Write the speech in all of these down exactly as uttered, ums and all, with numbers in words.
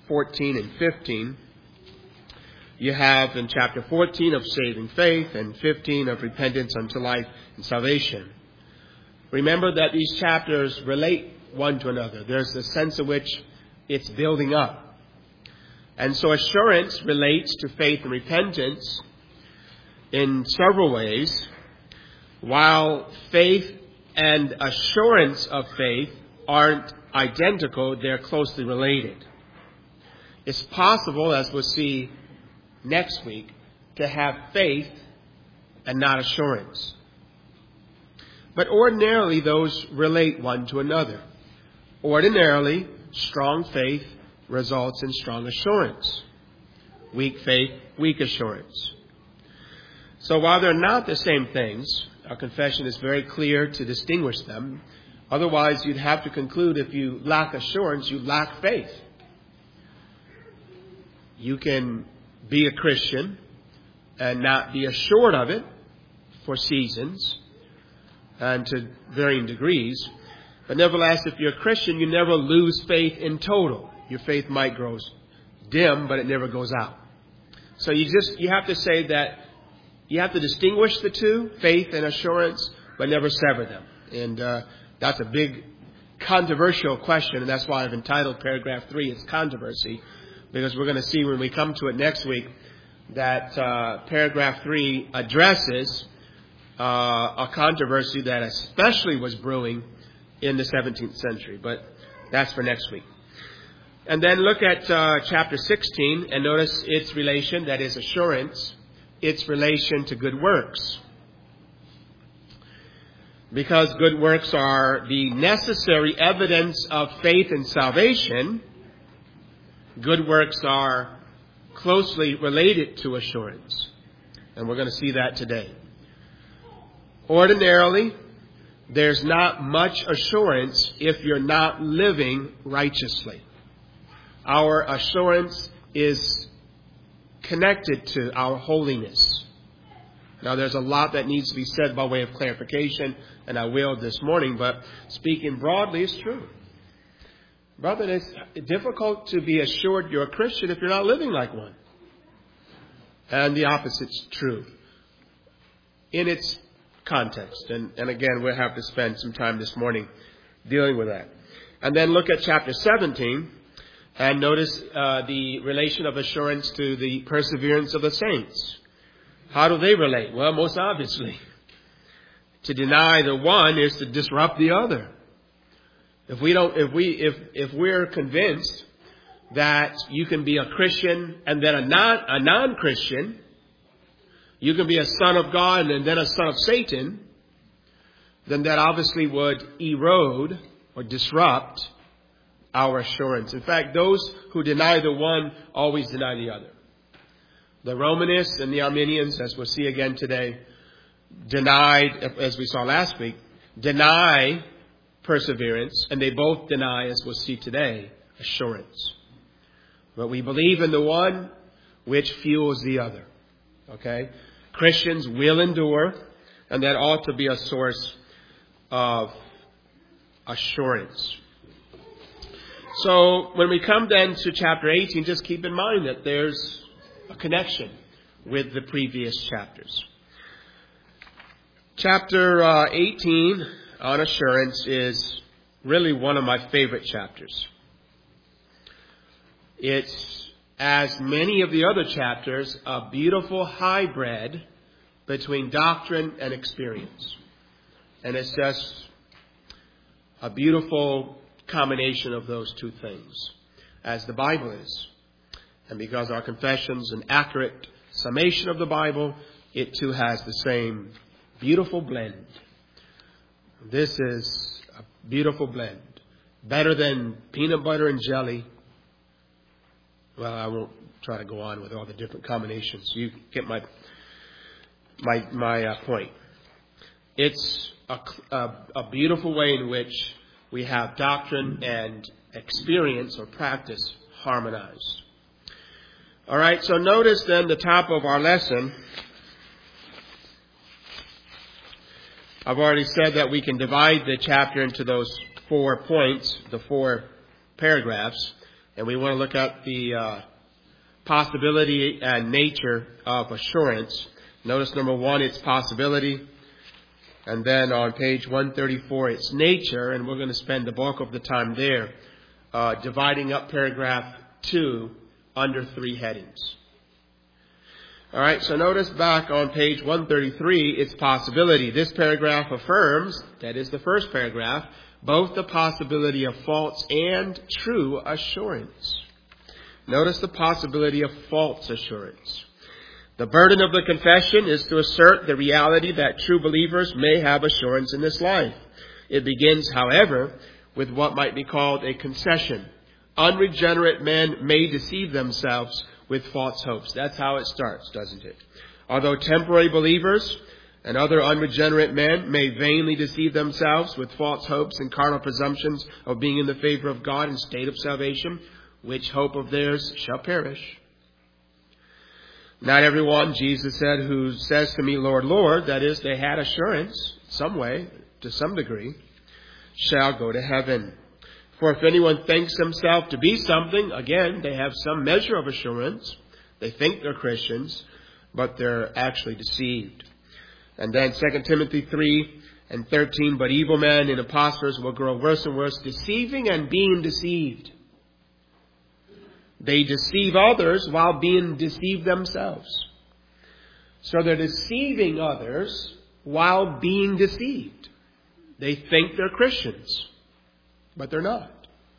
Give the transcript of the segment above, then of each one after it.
fourteen and fifteen. You have in chapter fourteen of saving faith and fifteen of repentance unto life and salvation. Remember that these chapters relate one to another. There's a sense in which it's building up. And so assurance relates to faith and repentance in several ways, while faith and assurance of faith aren't identical, they're closely related. It's possible, as we'll see next week, to have faith and not assurance. But ordinarily, those relate one to another. Ordinarily, strong faith results in strong assurance. Weak faith, weak assurance. So while they're not the same things, our confession is very clear to distinguish them. Otherwise, you'd have to conclude if you lack assurance, you lack faith. You can be a Christian and not be assured of it for seasons and to varying degrees. But nevertheless, if you're a Christian, you never lose faith in total. Your faith might grow dim, but it never goes out. So you just, you have to say that you have to distinguish the two, faith and assurance, but never sever them. And uh, that's a big controversial question, and that's why I've entitled paragraph three, it's controversy, because we're going to see when we come to it next week that uh, paragraph three addresses uh, a controversy that especially was brewing in the seventeenth century. But that's for next week. And then look at uh, chapter sixteen and notice its relation, that is assurance, its relation to good works. Because good works are the necessary evidence of faith and salvation, good works are closely related to assurance. And we're going to see that today. Ordinarily, there's not much assurance if you're not living righteously. Our assurance is connected to our holiness. Now, there's a lot that needs to be said by way of clarification, and I will this morning, but speaking broadly, it's true. Brother, it's difficult to be assured you're a Christian if you're not living like one. And the opposite's true in its context. And, and again, we'll have to spend some time this morning dealing with that. And then look at chapter seventeen and notice uh, the relation of assurance to the perseverance of the saints. How do they relate? Well, most obviously, to deny the one is to disrupt the other. If we don't, if we, if if we're convinced that you can be a Christian and then a non a non-Christian, you can be a son of God and then a son of Satan, then that obviously would erode or disrupt our assurance. In fact, those who deny the one always deny the other. The Romanists and the Arminians, as we'll see again today, denied, as we saw last week, deny perseverance, and they both deny, as we'll see today, assurance. But we believe in the one which fuels the other. Okay? Christians will endure, and that ought to be a source of assurance. So when we come then to chapter eighteen, just keep in mind that there's a connection with the previous chapters. Chapter uh, eighteen on assurance is really one of my favorite chapters. It's, as many of the other chapters, a beautiful hybrid between doctrine and experience. And it's just a beautiful combination of those two things, as the Bible is. And because our confession is an accurate summation of the Bible, it too has the same beautiful blend. This is a beautiful blend. Better than peanut butter and jelly. Well, I won't try to go on with all the different combinations. You get my my my uh, point. It's a, a, a beautiful way in which we have doctrine and experience or practice harmonized. All right, so notice then the top of our lesson. I've already said that we can divide the chapter into those four points, the four paragraphs. And we want to look at the uh, possibility and nature of assurance. Notice number one, its possibility. And then on page one thirty-four, its nature. And we're going to spend the bulk of the time there, uh, dividing up paragraph two under three headings. All right, so notice back on page one thirty-three, its possibility. This paragraph affirms, that is the first paragraph, both the possibility of false and true assurance. Notice the possibility of false assurance. The burden of the confession is to assert the reality that true believers may have assurance in this life. It begins, however, with what might be called a concession. Unregenerate men may deceive themselves with false hopes. That's how it starts, doesn't it? Although temporary believers and other unregenerate men may vainly deceive themselves with false hopes and carnal presumptions of being in the favor of God in state of salvation, which hope of theirs shall perish. Not everyone, Jesus said, who says to me, Lord, Lord, that is, they had assurance, some way, to some degree, shall go to heaven. For if anyone thinks himself to be something, again, they have some measure of assurance. They think they're Christians, but they're actually deceived. And then Second Timothy three and thirteen, but evil men and impostors will grow worse and worse, deceiving and being deceived. They deceive others while being deceived themselves. So they're deceiving others while being deceived. They think they're Christians, but they're not.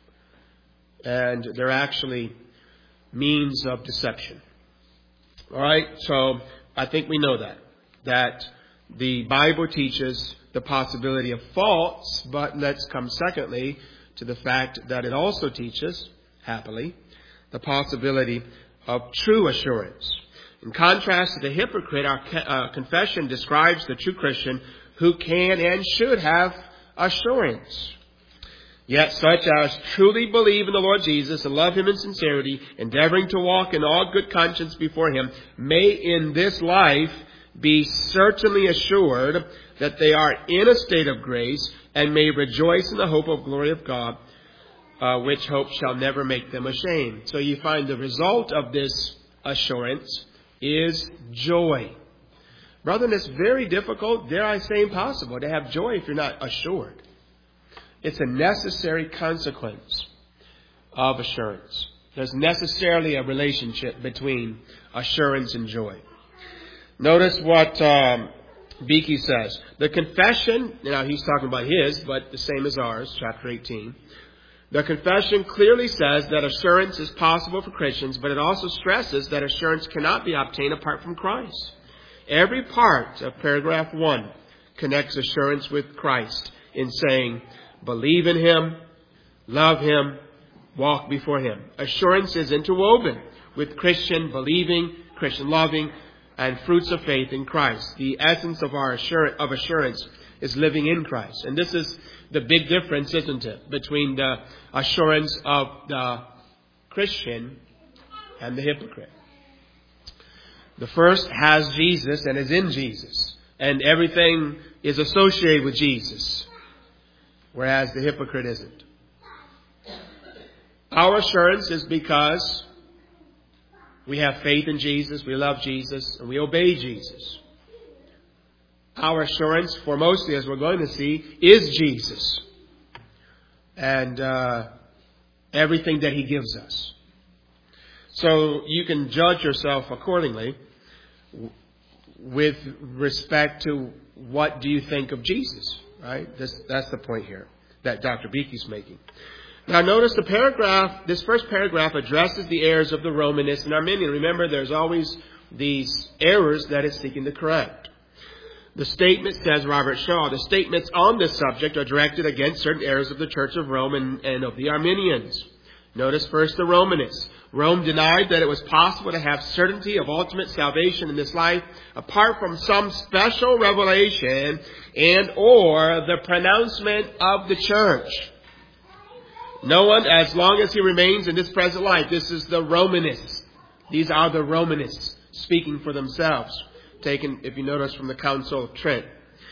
And they're actually means of deception. All right, so I think we know that. That the Bible teaches the possibility of false, but let's come secondly to the fact that it also teaches, happily, the possibility of true assurance. In contrast to the hypocrite, our uh, confession describes the true Christian who can and should have assurance. Yet such as truly believe in the Lord Jesus and love Him in sincerity, endeavoring to walk in all good conscience before Him, may in this life be certainly assured that they are in a state of grace and may rejoice in the hope of glory of God, uh, which hope shall never make them ashamed. So you find the result of this assurance is joy. Brethren, it's very difficult, dare I say impossible, to have joy if you're not assured. It's a necessary consequence of assurance. There's necessarily a relationship between assurance and joy. Notice what um, Beeke says. The confession, now he's talking about his, but the same as ours, chapter eighteen. The confession clearly says that assurance is possible for Christians, but it also stresses that assurance cannot be obtained apart from Christ. Every part of paragraph one connects assurance with Christ in saying, believe in Him, love Him, walk before Him. Assurance is interwoven with Christian believing, Christian loving, and fruits of faith in Christ. The essence of our assurance, of assurance is living in Christ. And this is the big difference, isn't it, between the assurance of the Christian and the hypocrite. The first has Jesus and is in Jesus, and everything is associated with Jesus, whereas the hypocrite isn't. Our assurance is because we have faith in Jesus, we love Jesus, and we obey Jesus. Our assurance, for mostly, as we're going to see, is Jesus and uh, everything that He gives us. So you can judge yourself accordingly with respect to what do you think of Jesus, right? This, that's the point here that Doctor Beeke's making. Now notice the paragraph, this first paragraph addresses the errors of the Romanist and Arminian. Remember, there's always these errors that it's seeking to correct. The statement, says Robert Shaw, the statements on this subject are directed against certain errors of the Church of Rome and, and of the Arminians. Notice first the Romanists. Rome denied that it was possible to have certainty of ultimate salvation in this life apart from some special revelation and or the pronouncement of the church. No one, as long as he remains in this present life. This is the Romanists. These are the Romanists speaking for themselves. Taken, if you notice, from the Council of Trent.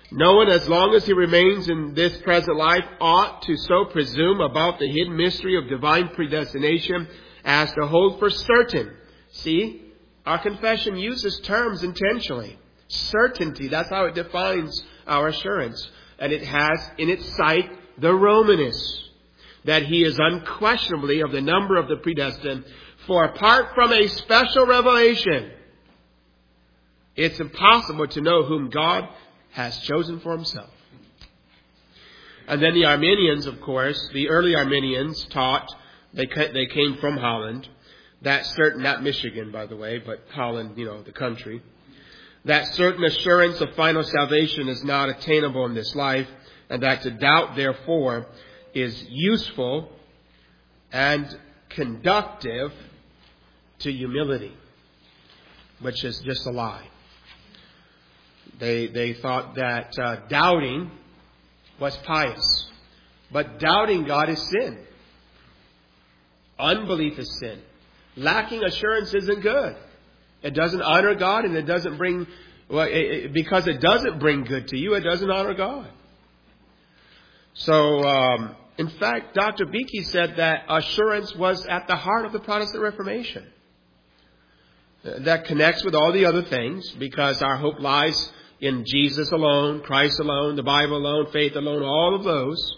No one, as long as he remains in this present life, ought to so presume about the hidden mystery of divine predestination as to hold for certain. See, our confession uses terms intentionally. Certainty, that's how it defines our assurance. And it has in its sight the Romanist, that he is unquestionably of the number of the predestined. For apart from a special revelation, it's impossible to know whom God has chosen for himself. And then the Arminians, of course, the early Arminians taught, they they came from Holland, that certain, not Michigan, by the way, but Holland, you know, the country, that certain assurance of final salvation is not attainable in this life, and that to doubt, therefore, is useful and conductive to humility, which is just a lie. They they thought that uh, doubting was pious. But doubting God is sin. Unbelief is sin. Lacking assurance isn't good. It doesn't honor God, and it doesn't bring, well, it, it, because it doesn't bring good to you, it doesn't honor God. So, um, in fact, Doctor Beeke said that assurance was at the heart of the Protestant Reformation. That connects with all the other things, because our hope lies in Jesus alone, Christ alone, the Bible alone, faith alone, all of those.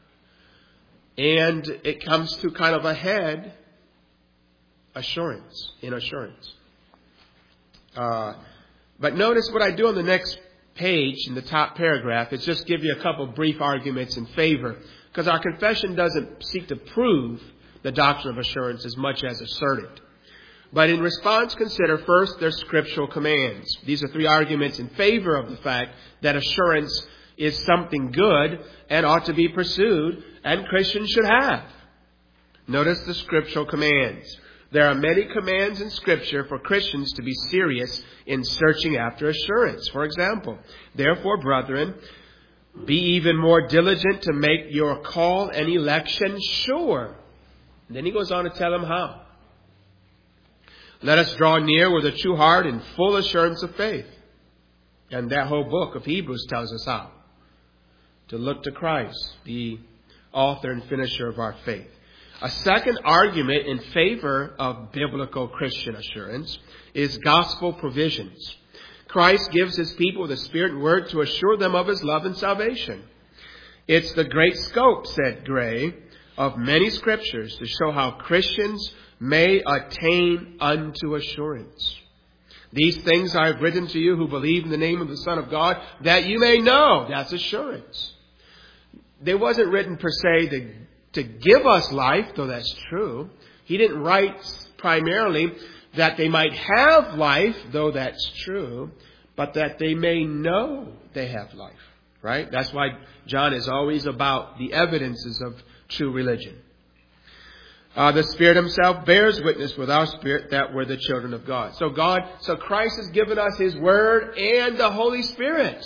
And it comes to kind of a head assurance, in assurance. Uh, but notice what I do on the next page in the top paragraph is just give you a couple brief arguments in favor, because our confession doesn't seek to prove the doctrine of assurance as much as assert it. But in response, consider first their scriptural commands. These are three arguments in favor of the fact that assurance is something good and ought to be pursued, and Christians should have. Notice the scriptural commands. There are many commands in Scripture for Christians to be serious in searching after assurance. For example, therefore, brethren, be even more diligent to make your call and election sure. And then he goes on to tell them how. Let us draw near with a true heart and full assurance of faith. And that whole book of Hebrews tells us how. To look to Christ, the author and finisher of our faith. A second argument in favor of biblical Christian assurance is gospel provisions. Christ gives his people the Spirit and Word to assure them of his love and salvation. It's the great scope, said Gray, of many scriptures to show how Christians may attain unto assurance. These things I have written to you who believe in the name of the Son of God, that you may know. That's assurance. They wasn't written per se to, to give us life, though that's true. He didn't write primarily that they might have life, though that's true, but that they may know they have life. Right? That's why John is always about the evidences of true religion. Uh, the Spirit himself bears witness with our spirit that we're the children of God. So God, so Christ has given us his Word and the Holy Spirit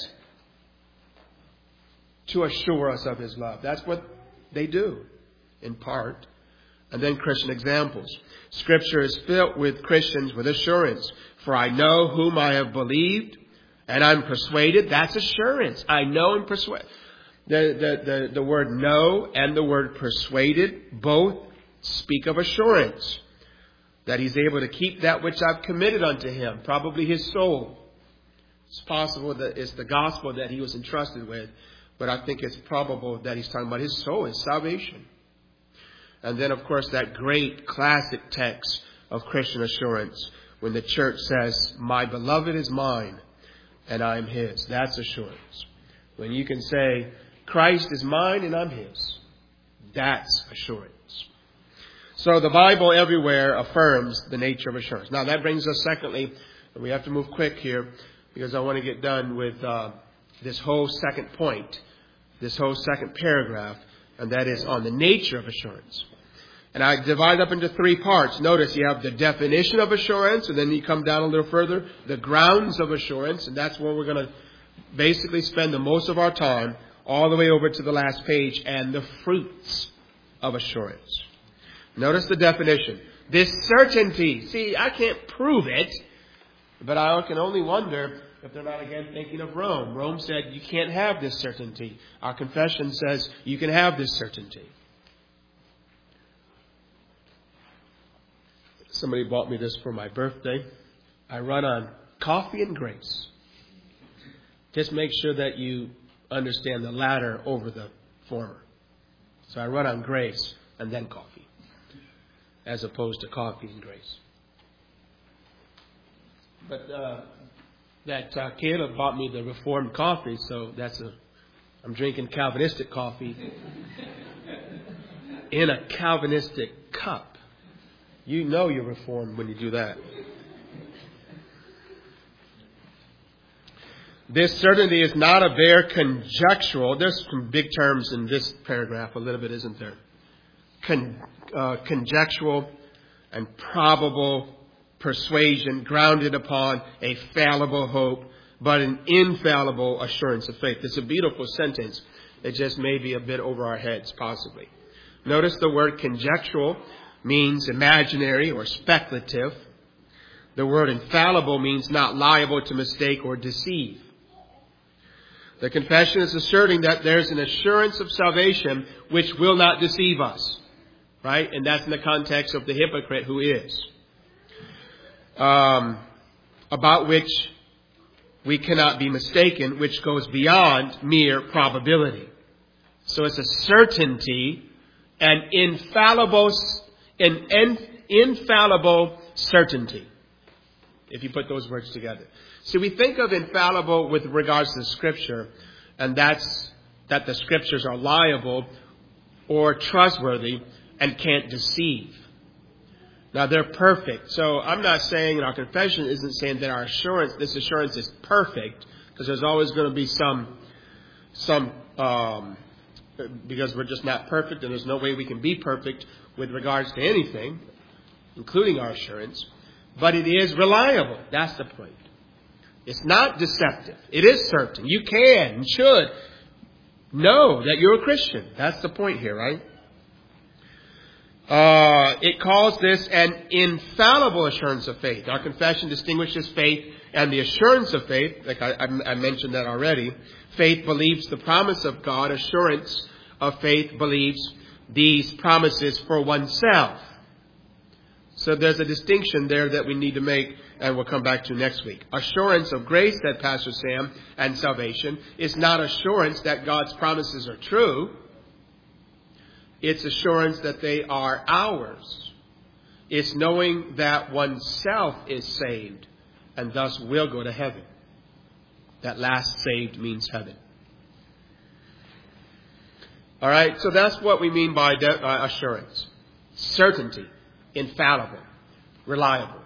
to assure us of his love. That's what they do, in part. And then Christian examples. Scripture is filled with Christians with assurance. For I know whom I have believed, and I'm persuaded. That's assurance. I know and persuade. The, the, the, the word know and the word persuaded both speak of assurance. That he's able to keep that which I've committed unto him. Probably his soul. It's possible that it's the gospel that he was entrusted with. But I think it's probable that he's talking about his soul, his salvation. And then, of course, that great classic text of Christian assurance when the church says, my beloved is mine and I am his. That's assurance. When you can say, Christ is mine and I'm his. That's assurance. So the Bible everywhere affirms the nature of assurance. Now that brings us secondly, and we have to move quick here because I want to get done with uh, this whole second point, this whole second paragraph, and that is on the nature of assurance. And I divide up into three parts. Notice you have the definition of assurance, and then you come down a little further, the grounds of assurance, and that's where we're going to basically spend the most of our time, all the way over to the last page, and the fruits of assurance. Notice the definition. This certainty. See, I can't prove it, but I can only wonder But they're not, again, thinking of Rome. Rome said you can't have this certainty. Our confession says you can have this certainty. Somebody bought me this for my birthday. I run on coffee and grace. Just make sure that you understand the latter over the former. So I run on grace and then coffee, as opposed to coffee and grace. But uh, that uh, Caleb bought me the Reformed coffee, so that's a. I'm drinking Calvinistic coffee in a Calvinistic cup. You know you're Reformed when you do that. This certainty is not a bare conjectural. There's some big terms in this paragraph, a little bit, isn't there? Con, uh, conjectural and probable persuasion grounded upon a fallible hope, but an infallible assurance of faith. It's a beautiful sentence. It just may be a bit over our heads, possibly. Notice the word conjectural means imaginary or speculative. The word infallible means not liable to mistake or deceive. The confession is asserting that there's an assurance of salvation which will not deceive us. Right? And that's in the context of the hypocrite who is. Um, about which we cannot be mistaken, which goes beyond mere probability. So it's a certainty, an infallible, an infallible certainty, if you put those words together. So we think of infallible with regards to Scripture, and that's that the Scriptures are liable or trustworthy and can't deceive. Now, they're perfect. So I'm not saying, and our confession isn't saying that our assurance, this assurance is perfect, because there's always going to be some, some, um, because we're just not perfect, and there's no way we can be perfect with regards to anything, including our assurance. But it is reliable. That's the point. It's not deceptive. It is certain. You can and should know that you're a Christian. That's the point here, right? Uh, it calls this an infallible assurance of faith. Our confession distinguishes faith and the assurance of faith. Like I, I mentioned that already. Faith believes the promise of God. Assurance of faith believes these promises for oneself. So there's a distinction there that we need to make, and we'll come back to next week. Assurance of grace, said Pastor Sam, and salvation is not assurance that God's promises are true. It's assurance that they are ours. It's knowing that oneself is saved and thus will go to heaven. That last saved means heaven. All right, so that's what we mean by de- uh, assurance. Certainty. Infallible, reliable.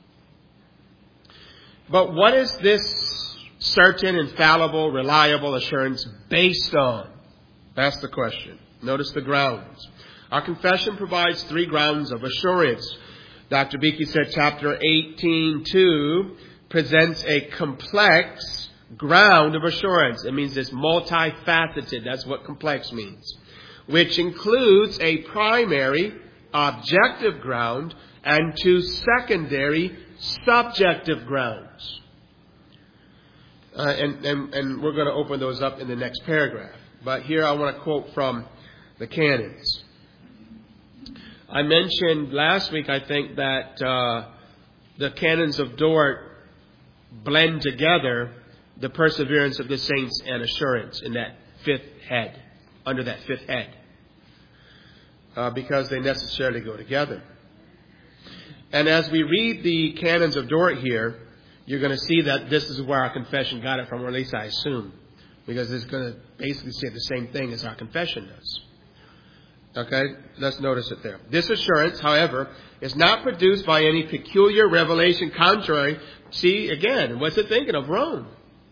But what is this certain, infallible, reliable assurance based on? That's the question. Notice the grounds. Our confession provides three grounds of assurance. Doctor Beakey said chapter eighteen two presents a complex ground of assurance. It means it's multifaceted. That's what complex means. Which includes a primary objective ground and two secondary subjective grounds. Uh, and, and, and we're going to open those up in the next paragraph. But here I want to quote from the canons. I mentioned last week, I think, that uh, the canons of Dort blend together the perseverance of the saints and assurance in that fifth head, under that fifth head. Uh, because they necessarily go together. And as we read the canons of Dort here, you're going to see that this is where our confession got it from, or at least I assume. Because it's going to basically say the same thing as our confession does. Okay? Let's notice it there. This assurance, however, is not produced by any peculiar revelation contrary. See, again, what's it thinking of? Rome.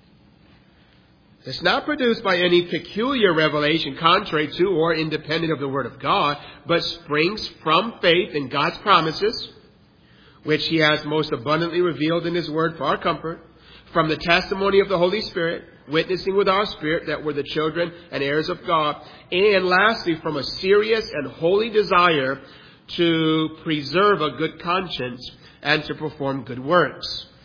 It's not produced by any peculiar revelation contrary to or independent of the Word of God, but springs from faith in God's promises, which He has most abundantly revealed in His Word for our comfort, from the testimony of the Holy Spirit, witnessing with our spirit that we're the children and heirs of God, and lastly, from a serious and holy desire to preserve a good conscience and to perform good works.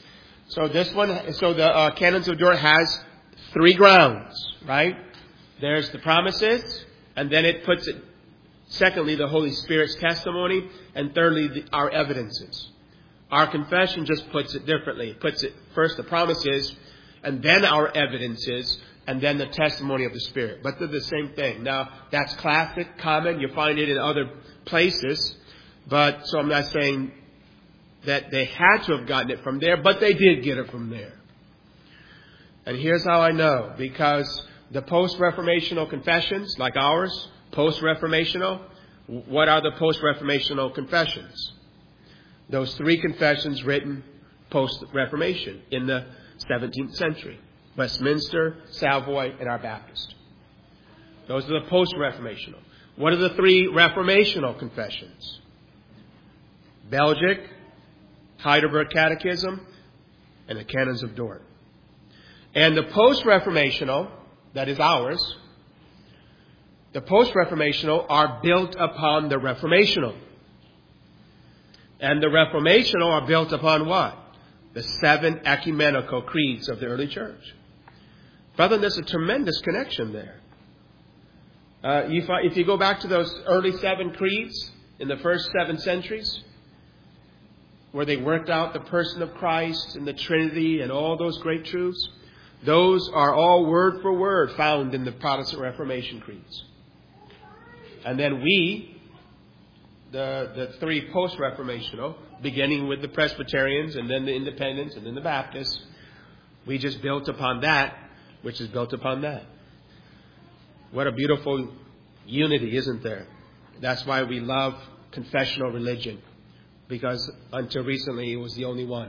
So this one, so the uh, Canons of Dort has three grounds, right? There's the promises, and then it puts it, secondly, the Holy Spirit's testimony, and thirdly, the, our evidences. Our confession just puts it differently. It puts it first the promises, and then our evidences, and then the testimony of the Spirit. But they're the same thing. Now, that's classic, common. You find it in other places. But, so I'm not saying that they had to have gotten it from there, but they did get it from there. And here's how I know. Because the post-reformational confessions, like ours, post-reformational, what are the post-reformational confessions? Those three confessions written post-Reformation in the seventeenth century. Westminster, Savoy, and our Baptist. Those are the post-Reformational. What are the three Reformational confessions? Belgic, Heidelberg Catechism, and the Canons of Dort. And the post-Reformational, that is ours, the post-Reformational are built upon the Reformational. And the Reformational are built upon what? The seven ecumenical creeds of the early church. Brother, there's a tremendous connection there. Uh, if, I, if you go back to those early seven creeds in the first seven centuries, where they worked out the person of Christ and the Trinity and all those great truths, those are all word for word found in the Protestant Reformation creeds. And then we, the, the three post-Reformational, beginning with the Presbyterians and then the Independents and then the Baptists, we just built upon that, which is built upon that. What a beautiful unity, isn't there? That's why we love confessional religion, because until recently it was the only one.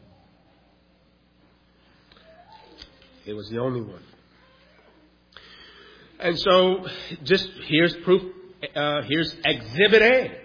It was the only one. And so, just here's proof. Uh, here's Exhibit A.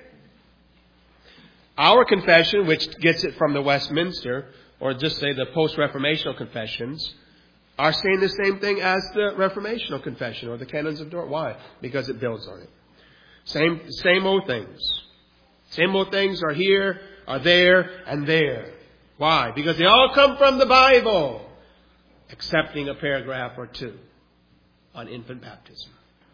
Our confession, which gets it from the Westminster, or just say the post-Reformational confessions, are saying the same thing as the Reformational confession or the Canons of Dort. Why? Because it builds on it. Same, same old things. Same old things are here, are there, and there. Why? Because they all come from the Bible, excepting a paragraph or two on infant baptism.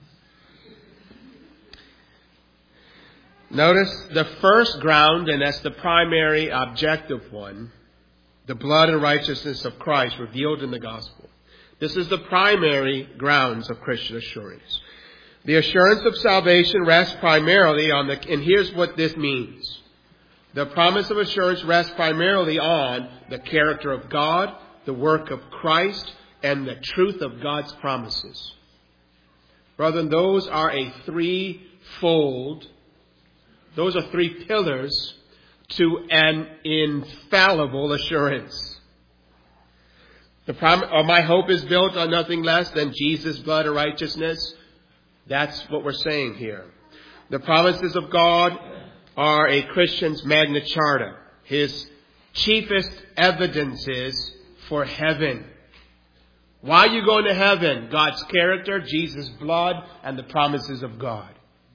Notice the first ground, and that's the primary objective one, the blood and righteousness of Christ revealed in the gospel. This is the primary grounds of Christian assurance. The assurance of salvation rests primarily on the, and here's what this means. The promise of assurance rests primarily on the character of God, the work of Christ, and the truth of God's promises. Brethren, those are a threefold, those are three pillars to an infallible assurance. The prom- or my hope is built on nothing less than Jesus' blood and righteousness. That's what we're saying here. The promises of God are a Christian's Magna Charta, his chiefest evidences for heaven. Why are you going to heaven? God's character, Jesus' blood, and the promises of God.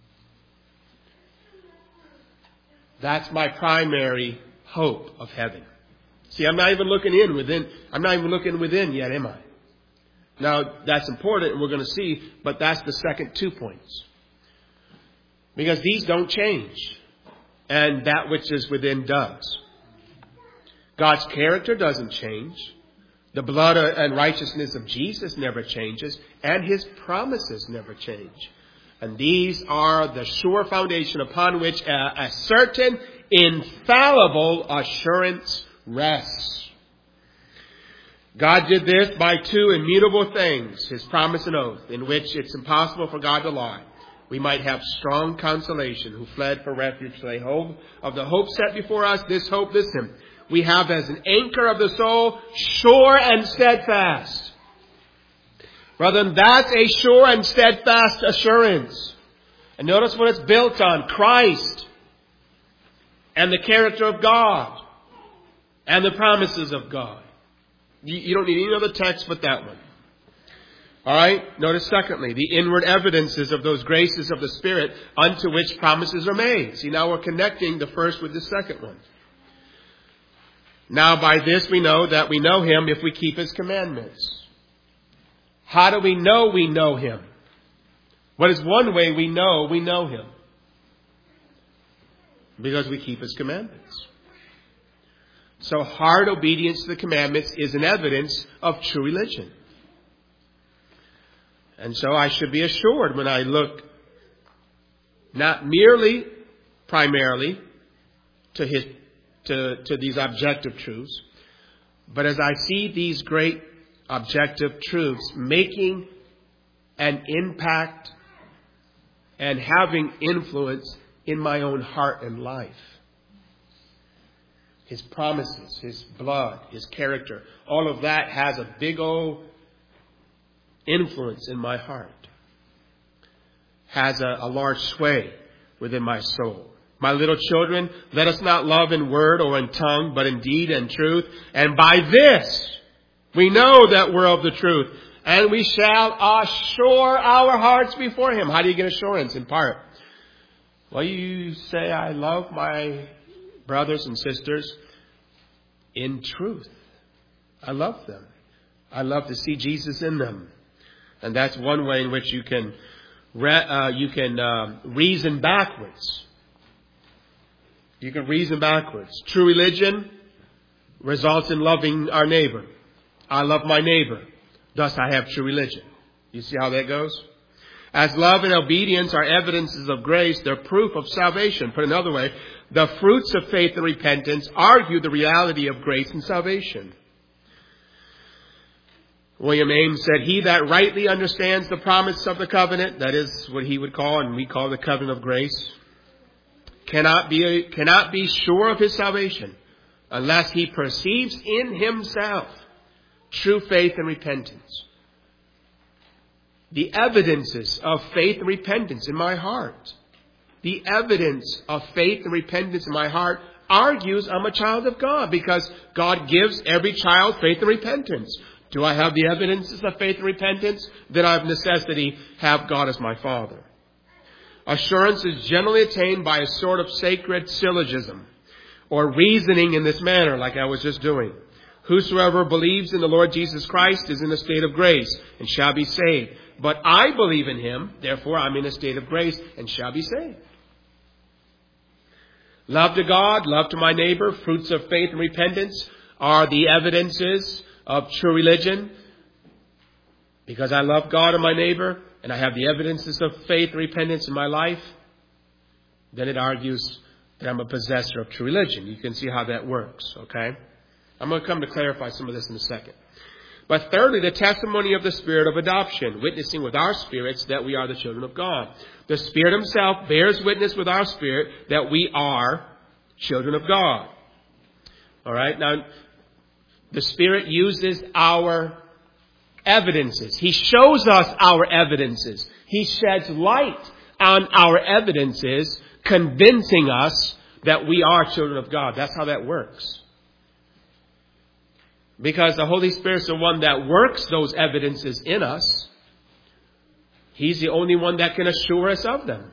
That's my primary hope of heaven. See, I'm not even looking in within. I'm not even looking within yet, am I? Now, that's important, and we're going to see, but that's the second two points. Because these don't change, and that which is within does. God's character doesn't change. The blood and righteousness of Jesus never changes, and His promises never change. And these are the sure foundation upon which a, a certain infallible assurance rests. God did this by two immutable things, His promise and oath, in which it's impossible for God to lie. We might have strong consolation who fled for refuge to the hope of the hope set before us. This hope, listen, we have as an anchor of the soul, sure and steadfast. Brethren, that's a sure and steadfast assurance. And notice what it's built on: Christ and the character of God and the promises of God. You, you don't need any other text but that one. All right. Notice secondly, the inward evidences of those graces of the Spirit unto which promises are made. See, now we're connecting the first with the second one. Now by this we know that we know him if we keep his commandments. How do we know we know him? What is one way we know we know him? Because we keep his commandments. So hard obedience to the commandments is an evidence of true religion. And so I should be assured when I look not merely, primarily, to his To, to these objective truths, but as I see these great objective truths making an impact and having influence in my own heart and life. His promises, his blood, his character, all of that has a big old influence in my heart. Has a, a large sway within my soul. My little children, let us not love in word or in tongue, but in deed and truth. And by this, we know that we're of the truth. And we shall assure our hearts before him. How do you get assurance? In part. Well, you say, I love my brothers and sisters in truth. I love them. I love to see Jesus in them. And that's one way in which you can, re- uh, you can uh, reason backwards. You can reason backwards. True religion results in loving our neighbor. I love my neighbor. Thus I have true religion. You see how that goes? As love and obedience are evidences of grace, they're proof of salvation. Put another way, the fruits of faith and repentance argue the reality of grace and salvation. William Ames said, he that rightly understands the promise of the covenant, that is what he would call, and we call the covenant of grace, cannot be, cannot be sure of his salvation unless he perceives in himself true faith and repentance. The evidences of faith and repentance in my heart. The evidence of faith and repentance in my heart argues I'm a child of God because God gives every child faith and repentance. Do I have the evidences of faith and repentance? Then I have necessity have God as my Father. Assurance is generally attained by a sort of sacred syllogism or reasoning in this manner, like I was just doing. Whosoever believes in the Lord Jesus Christ is in a state of grace and shall be saved. But I believe in him, therefore I'm in a state of grace and shall be saved. Love to God, love to my neighbor, fruits of faith and repentance are the evidences of true religion. Because I love God and my neighbor, and I have the evidences of faith and repentance in my life, then it argues that I'm a possessor of true religion. You can see how that works, okay? I'm going to come to clarify some of this in a second. But thirdly, the testimony of the Spirit of adoption, witnessing with our spirits that we are the children of God. The Spirit himself bears witness with our spirit that we are children of God. All right? Now, the Spirit uses our evidences. He shows us our evidences. He sheds light on our evidences, convincing us that we are children of God. That's how that works. Because the Holy Spirit's the one that works those evidences in us. He's the only one that can assure us of them.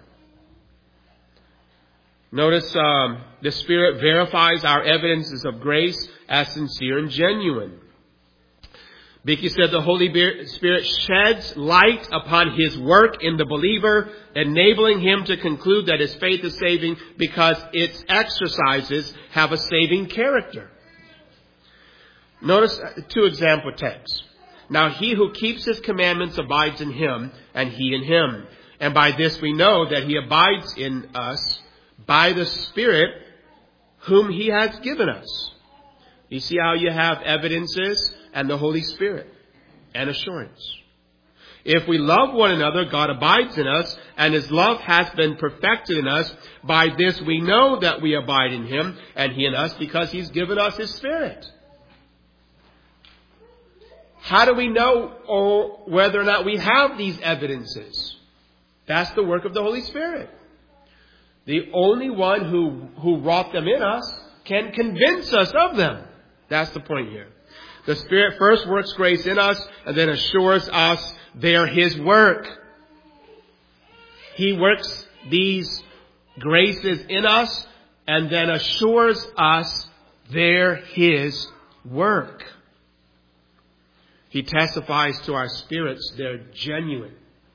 Notice um, the Spirit verifies our evidences of grace as sincere and genuine. Beeke said the Holy Spirit sheds light upon his work in the believer, enabling him to conclude that his faith is saving because its exercises have a saving character. Notice two example texts. Now he who keeps his commandments abides in him, and he in him. And by this we know that he abides in us by the Spirit whom he has given us. You see how you have evidences and the Holy Spirit and assurance. If we love one another, God abides in us, and his love has been perfected in us. By this we know that we abide in him, and he in us, because he's given us his Spirit. How do we know or whether or not we have these evidences? That's the work of the Holy Spirit. The only one who, who wrought them in us can convince us of them. That's the point here. The Spirit first works grace in us and then assures us they're his work. He works these graces in us and then assures us They're His work. He testifies to our spirits they're genuine.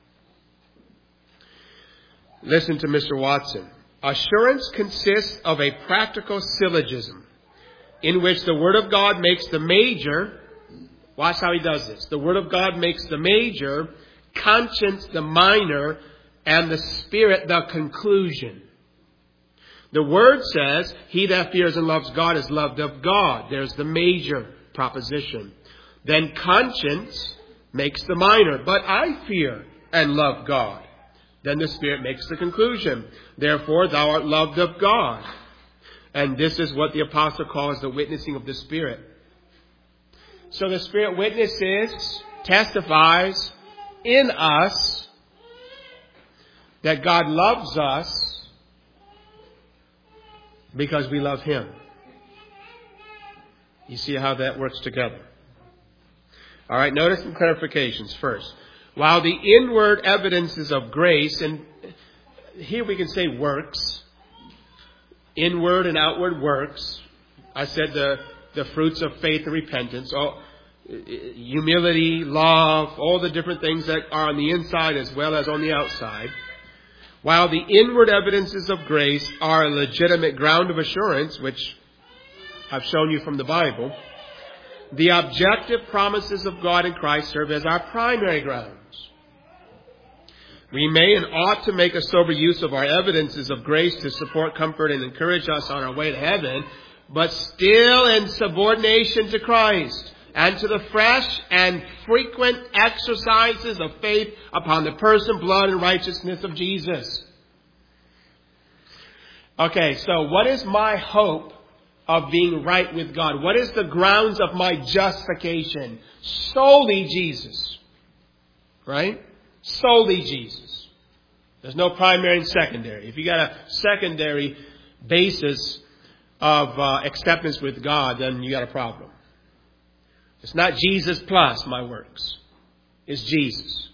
Listen to Mister Watson. Assurance consists of a practical syllogism in which the Word of God makes the major, watch how he does this, the Word of God makes the major, conscience the minor, and the Spirit the conclusion. The Word says, he that fears and loves God is loved of God. There's the major proposition. Then conscience makes the minor. But I fear and love God. Then the Spirit makes the conclusion. Therefore, thou art loved of God. And this is what the apostle calls the witnessing of the Spirit. So the Spirit witnesses, testifies in us that God loves us because we love Him. You see how that works together. All right, notice some clarifications first. While the inward evidences of grace, and here we can say works, inward and outward works. I said the, the fruits of faith and repentance, all, humility, love, all the different things that are on the inside as well as on the outside. While the inward evidences of grace are a legitimate ground of assurance, which I've shown you from the Bible, the objective promises of God in Christ serve as our primary grounds. We may and ought to make a sober use of our evidences of grace to support, comfort, and encourage us on our way to heaven, but still in subordination to Christ and to the fresh and frequent exercises of faith upon the person, blood, and righteousness of Jesus. Okay, so what is my hope of being right with God? What is the grounds of my justification? Solely Jesus. Right? Solely Jesus. There's no primary and secondary. If you got a secondary basis of uh, acceptance with God, then you got a problem. It's not Jesus plus my works. It's Jesus.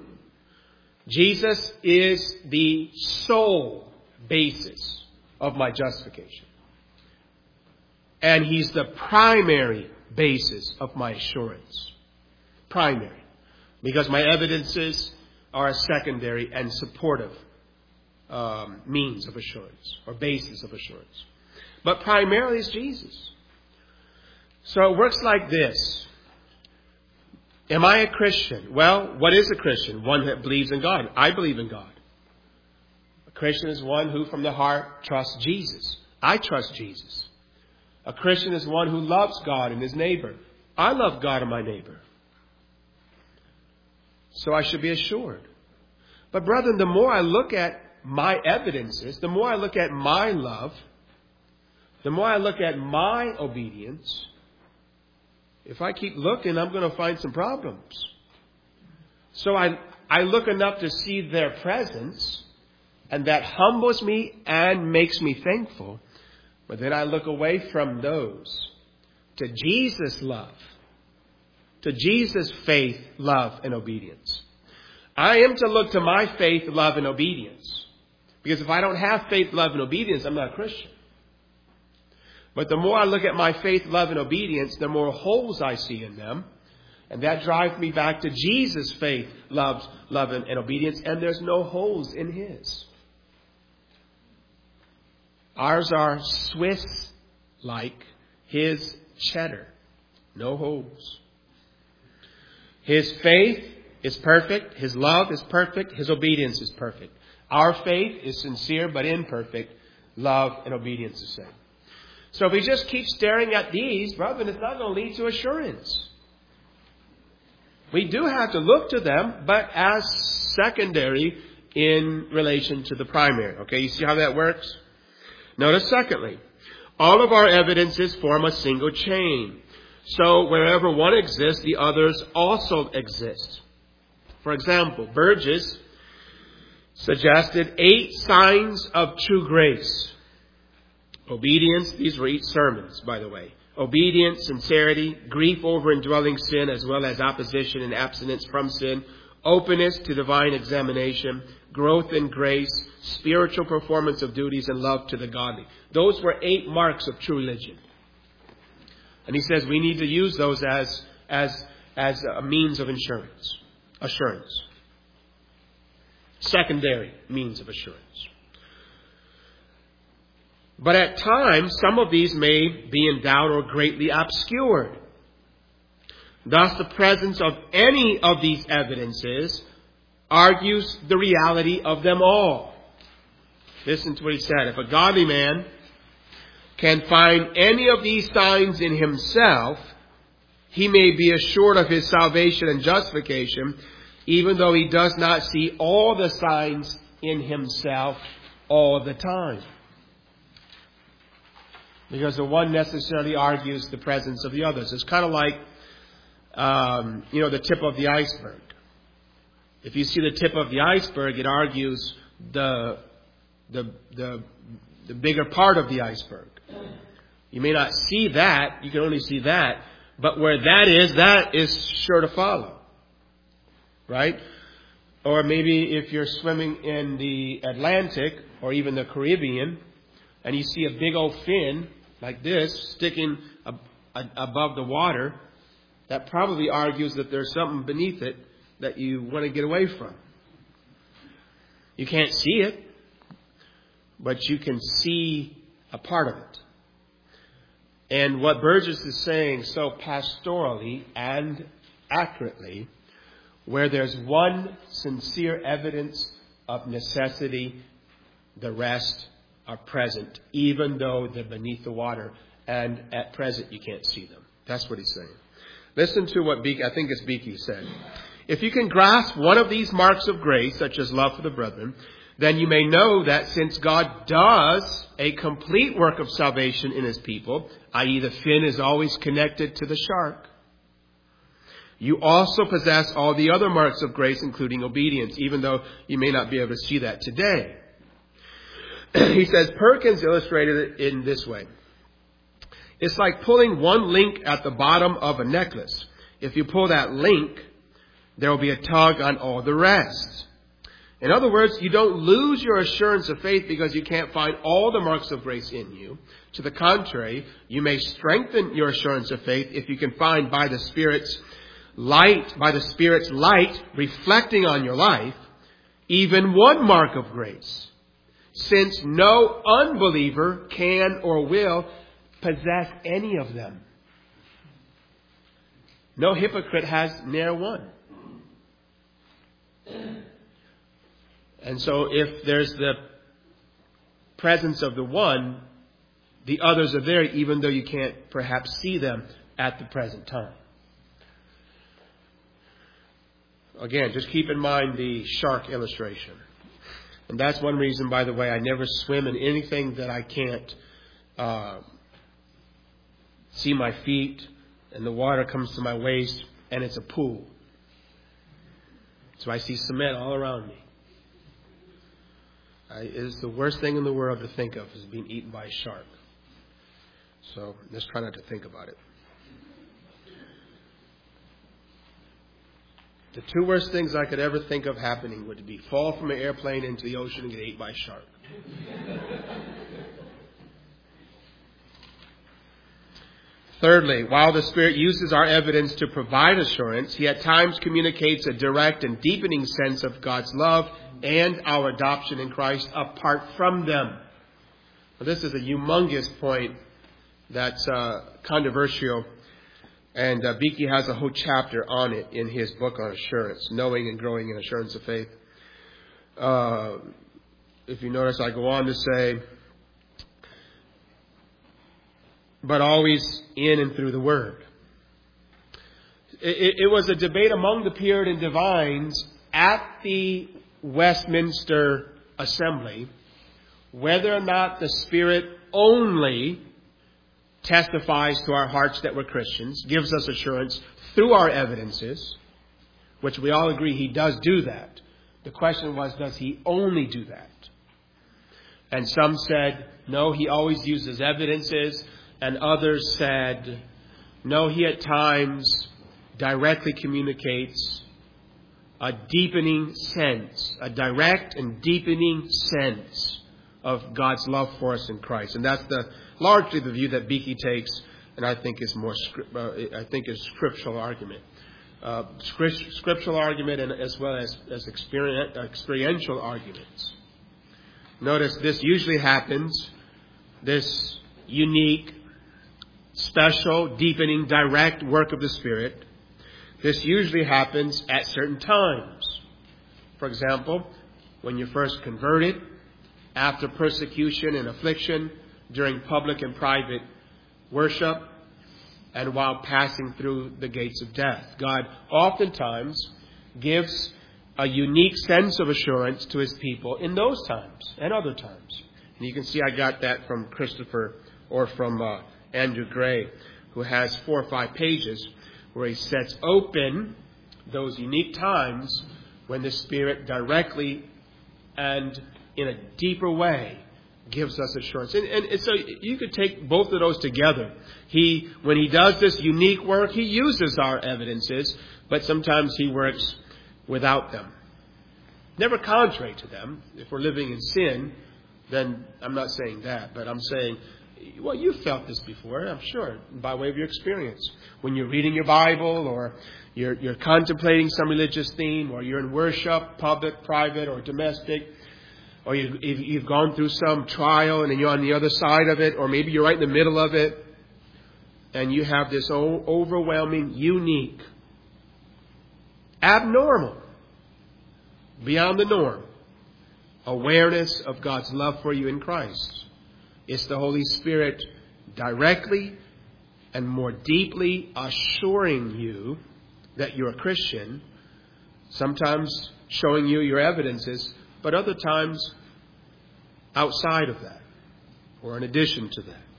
Jesus is the sole basis of my justification. And He's the primary basis of my assurance. Primary. Because my evidences are a secondary and supportive um, means of assurance or basis of assurance. But primarily it's Jesus. So it works like this. Am I a Christian? Well, what is a Christian? One that believes in God. I believe in God. A Christian is one who from the heart trusts Jesus. I trust Jesus. A Christian is one who loves God and his neighbor. I love God and my neighbor. So I should be assured. But brethren, the more I look at my evidences, the more I look at my love, the more I look at my obedience, if I keep looking, I'm going to find some problems. So I, I look enough to see their presence, and that humbles me and makes me thankful. But then I look away from those to Jesus' love, to Jesus' faith, love, and obedience. I am to look to my faith, love, and obedience. Because if I don't have faith, love, and obedience, I'm not a Christian. But the more I look at my faith, love, and obedience, the more holes I see in them. And that drives me back to Jesus' faith, love, love, and, and obedience. And there's no holes in His. Ours are Swiss-like. His cheddar. No holes. His faith is perfect. His love is perfect. His obedience is perfect. Our faith is sincere but imperfect. Love and obedience the same. So if we just keep staring at these, brethren, it's not going to lead to assurance. We do have to look to them, but as secondary in relation to the primary. Okay, you see how that works? Notice secondly, all of our evidences form a single chain. So wherever one exists, the others also exist. For example, Burgess suggested eight signs of true grace. Obedience, these were each sermons, by the way. Obedience, sincerity, grief over indwelling sin, as well as opposition and abstinence from sin, openness to divine examination, growth in grace, spiritual performance of duties, and love to the godly. Those were eight marks of true religion. And he says we need to use those as, as, as a means of insurance, assurance. Secondary means of assurance. But at times, some of these may be in doubt or greatly obscured. Thus, the presence of any of these evidences argues the reality of them all. Listen to what he said. If a godly man can find any of these signs in himself, he may be assured of his salvation and justification, even though he does not see all the signs in himself all the time. Because the one necessarily argues the presence of the others. It's kind of like, um, you know, the tip of the iceberg. If you see the tip of the iceberg, it argues the, the, the, the bigger part of the iceberg. You may not see that. You can only see that. But where that is, that is sure to follow. Right? Or maybe if you're swimming in the Atlantic or even the Caribbean and you see a big old fin like this sticking ab- above the water, that probably argues that there's something beneath it that you want to get away from. You can't see it, but you can see a part of it. And what Burgess is saying so pastorally and accurately, where there's one sincere evidence of necessity, the rest are present, even though they're beneath the water, and at present you can't see them. That's what he's saying. Listen to what Beeke, I think it's Beeke said. If you can grasp one of these marks of grace, such as love for the brethren, then you may know that since God does a complete work of salvation in his people, that is the fin is always connected to the shark, you also possess all the other marks of grace, including obedience, even though you may not be able to see that today. He says, Perkins illustrated it in this way. It's like pulling one link at the bottom of a necklace. If you pull that link, there will be a tug on all the rest. In other words, you don't lose your assurance of faith because you can't find all the marks of grace in you. To the contrary, you may strengthen your assurance of faith if you can find by the Spirit's light, by the Spirit's light reflecting on your life, even one mark of grace. Since no unbeliever can or will possess any of them. No hypocrite has ne'er one. And so if there's the presence of the one, the others are there even though you can't perhaps see them at the present time. Again, just keep in mind the shark illustration. And that's one reason, by the way, I never swim in anything that I can't uh, see my feet and the water comes to my waist and it's a pool. So I see cement all around me. I, it's the worst thing in the world to think of is being eaten by a shark. So just try not to think about it. The two worst things I could ever think of happening would be fall from an airplane into the ocean and get eaten by a shark. Thirdly, while the Spirit uses our evidence to provide assurance, He at times communicates a direct and deepening sense of God's love and our adoption in Christ apart from them. Well, this is a humongous point that's uh, controversial. And uh, Beeke has a whole chapter on it in his book on assurance, knowing and growing in assurance of faith. Uh, if you notice, I go on to say, but always in and through the Word. It, it was a debate among the Puritan divines at the Westminster Assembly whether or not the Spirit only testifies to our hearts that we're Christians, gives us assurance through our evidences, which we all agree He does do that. The question was, does He only do that? And some said, no, He always uses evidences. And others said, no, He at times directly communicates a deepening sense, a direct and deepening sense of God's love for us in Christ. And that's the largely the view that Beeke takes and I think is more uh, I think is scriptural argument, uh, scriptural argument, and as well as as experiential, experiential arguments. Notice this usually happens. This unique, special, deepening, direct work of the Spirit. This usually happens at certain times. For example, when you're first converted, after persecution and affliction, during public and private worship, and while passing through the gates of death. God oftentimes gives a unique sense of assurance to His people in those times and other times. And you can see I got that from Christopher or from uh, Andrew Gray, who has four or five pages where he sets open those unique times when the Spirit directly and in a deeper way gives us assurance. And, and, and so you could take both of those together. He, when He does this unique work, He uses our evidences, but sometimes He works without them. Never contrary to them. If we're living in sin, then I'm not saying that, but I'm saying, well, you've felt this before, I'm sure, by way of your experience. When you're reading your Bible, or you're, you're contemplating some religious theme, or you're in worship, public, private, or domestic, or you, you've gone through some trial and then you're on the other side of it, or maybe you're right in the middle of it, and you have this overwhelming, unique, abnormal, beyond the norm awareness of God's love for you in Christ. It's the Holy Spirit directly and more deeply assuring you that you're a Christian, sometimes showing you your evidences, but other times outside of that, or in addition to that.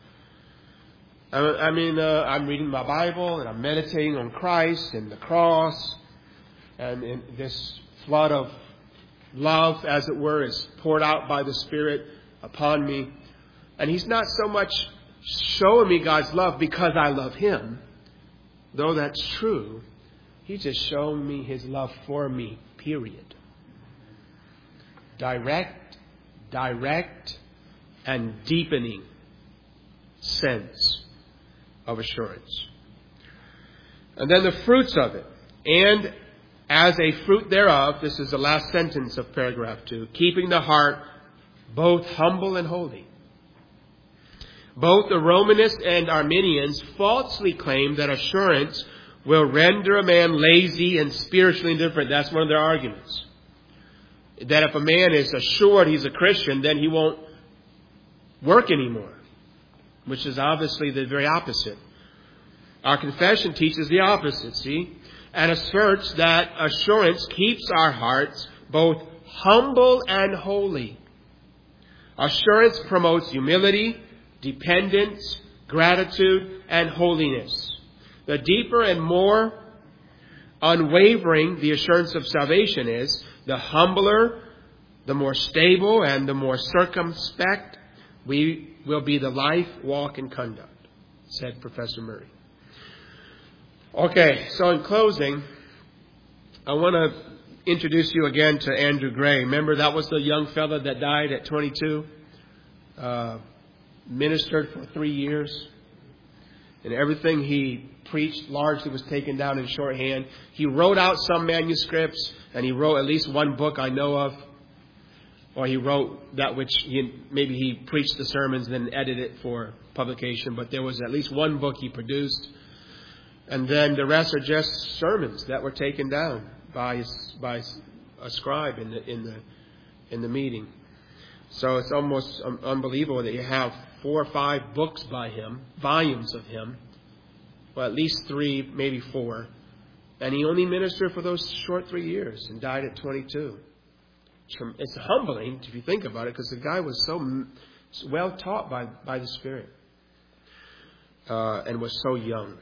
I mean, uh, I'm reading my Bible and I'm meditating on Christ and the cross, and, and this flood of love, as it were, is poured out by the Spirit upon me. And He's not so much showing me God's love because I love Him, though that's true. He's just showing me His love for me, period. Direct, direct, and deepening sense of assurance. And then the fruits of it. And as a fruit thereof, this is the last sentence of paragraph two, keeping the heart both humble and holy. Both the Romanists and Arminians falsely claim that assurance will render a man lazy and spiritually indifferent. That's one of their arguments. That if a man is assured he's a Christian, then he won't work anymore, which is obviously the very opposite. Our confession teaches the opposite, see, and asserts that assurance keeps our hearts both humble and holy. Assurance promotes humility, dependence, gratitude, and holiness. The deeper and more unwavering the assurance of salvation is, the humbler, the more stable, and the more circumspect we will be the life, walk, and conduct, said Professor Murray. Okay, so in closing, I want to introduce you again to Andrew Gray. Remember, that was the young fella that died at twenty-two? Uh, ministered for three years. And everything he preached largely was taken down in shorthand. He wrote out some manuscripts, and he wrote at least one book I know of. Or he wrote that which he, maybe he preached the sermons and then edited it for publication. But there was at least one book he produced. And then the rest are just sermons that were taken down by by a scribe in the in the in the meeting. So it's almost unbelievable that you have four or five books by him, volumes of him, well, at least three, maybe four, and he only ministered for those short three years and died at twenty-two. It's humbling if you think about it, because the guy was so well taught by by the Spirit uh, and was so young.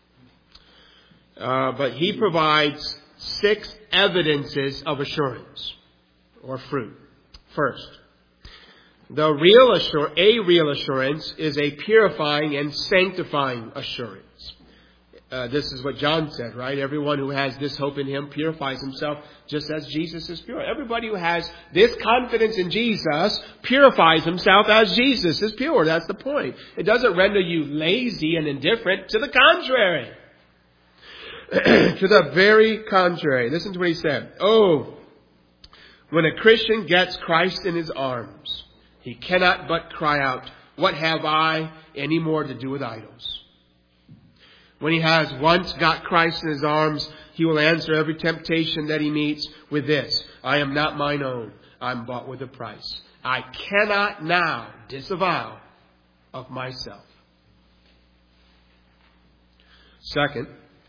Uh, but he provides six evidences of assurance or fruit. First, the real assur- a real assurance is a purifying and sanctifying assurance. Uh, this is what John said, right? Everyone who has this hope in him purifies himself just as Jesus is pure. Everybody who has this confidence in Jesus purifies himself as Jesus is pure. That's the point. It doesn't render you lazy and indifferent. To the contrary. To the very contrary. Listen to what he said. Oh, when a Christian gets Christ in his arms, he cannot but cry out, "What have I any more to do with idols?" When he has once got Christ in his arms, he will answer every temptation that he meets with this: "I am not mine own. I'm bought with a price. I cannot now disavow of myself." Second,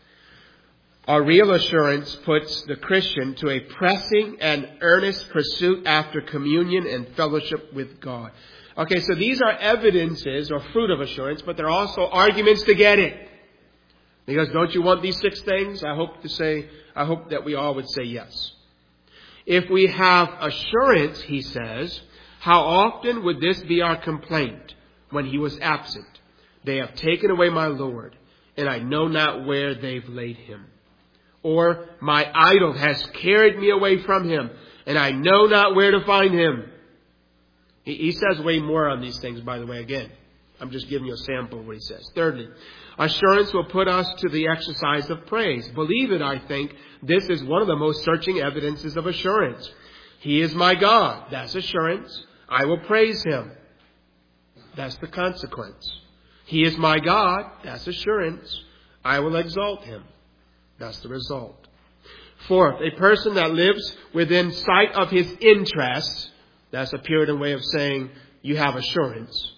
our real assurance puts the Christian to a pressing and earnest pursuit after communion and fellowship with God. Okay, so these are evidences or fruit of assurance, but they're also arguments to get it. Because don't you want these six things? I hope to say, I hope that we all would say yes. If we have assurance, he says, how often would this be our complaint when he was absent? They have taken away my Lord, and I know not where they've laid him. Or my idol has carried me away from him, and I know not where to find him. He, he says way more on these things, by the way, again. I'm just giving you a sample of what he says. Thirdly, assurance will put us to the exercise of praise. Believe it, I think. This is one of the most searching evidences of assurance. He is my God. That's assurance. I will praise him. That's the consequence. He is my God. That's assurance. I will exalt him. That's the result. Fourth, a person that lives within sight of his interests. That's a Puritan way of saying you have assurance.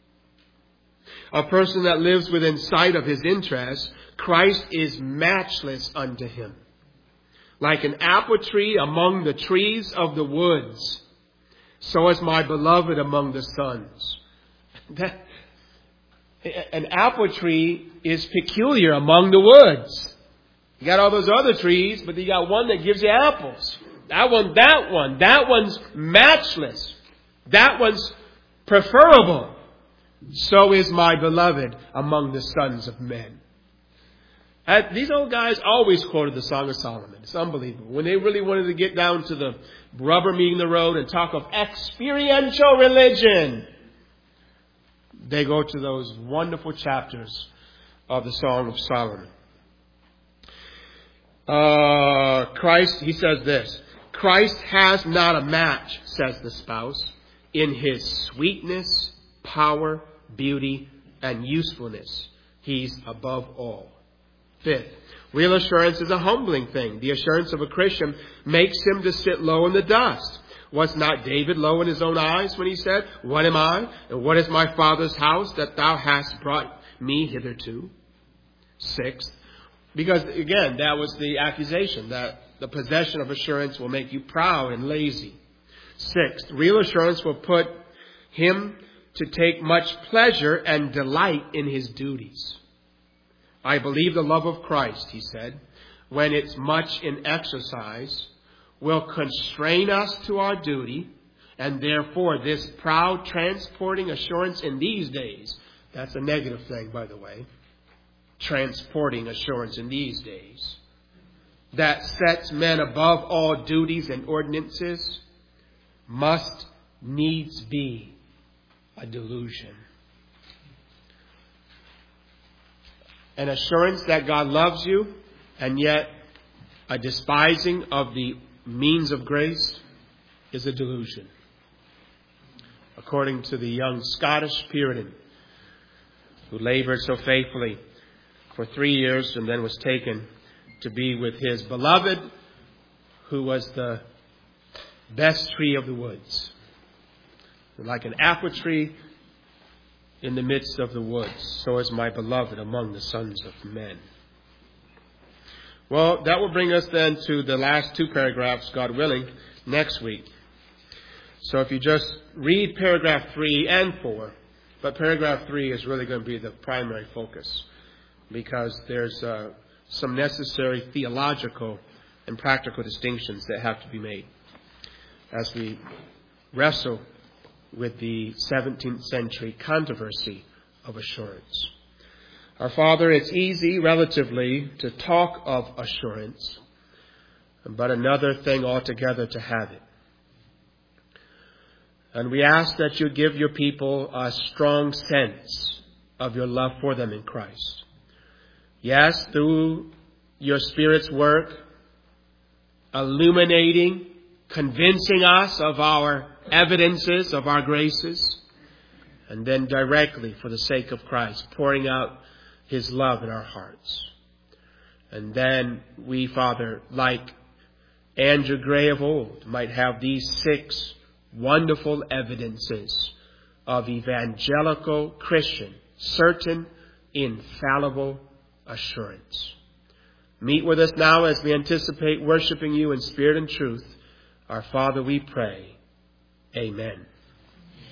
A person that lives within sight of his interests, Christ is matchless unto him. Like an apple tree among the trees of the woods, so is my beloved among the sons. That, an apple tree is peculiar among the woods. You got all those other trees, but you got one that gives you apples. That one, that one, that one's matchless. That one's preferable. So is my beloved among the sons of men. And these old guys always quoted the Song of Solomon. It's unbelievable. When they really wanted to get down to the rubber meeting the road and talk of experiential religion, they go to those wonderful chapters of the Song of Solomon. Uh, Christ, he says this, Christ has not a match, says the spouse, in his sweetness, power, beauty, and usefulness. He's above all. Fifth, real assurance is a humbling thing. The assurance of a Christian makes him to sit low in the dust. Was not David low in his own eyes when he said, "What am I, and what is my Father's house that thou hast brought me hitherto?" Sixth, because again, that was the accusation, that the possession of assurance will make you proud and lazy. Sixth, real assurance will put him to take much pleasure and delight in his duties. I believe the love of Christ, he said, when it's much in exercise, will constrain us to our duty, and therefore this proud, transporting assurance in these days, that's a negative thing, by the way, transporting assurance in these days, that sets men above all duties and ordinances, must needs be a delusion. An assurance that God loves you, and yet a despising of the means of grace is a delusion. According to the young Scottish Puritan who labored so faithfully for three years and then was taken to be with his beloved, who was the best tree of the woods. Like an apple tree in the midst of the woods, so is my beloved among the sons of men. Well, that will bring us then to the last two paragraphs, God willing, next week. So if you just read paragraph three and four, but paragraph three is really going to be the primary focus, because there's uh, some necessary theological and practical distinctions that have to be made as we wrestle with the seventeenth century controversy of assurance. Our Father, it's easy relatively to talk of assurance, but another thing altogether to have it. And we ask that you give your people a strong sense of your love for them in Christ. Yes, through your Spirit's work, illuminating, convincing us of our evidences, of our graces, and then directly, for the sake of Christ, pouring out His love in our hearts. And then we, Father, like Andrew Gray of old, might have these six wonderful evidences of evangelical Christian, certain, infallible assurance. Meet with us now as we anticipate worshiping you in spirit and truth. Our Father, we pray. Amen.